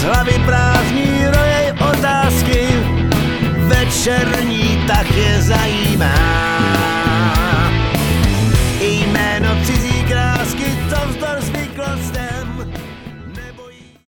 z hlavy prázdní rojej otázky, večerní tak je zajímá.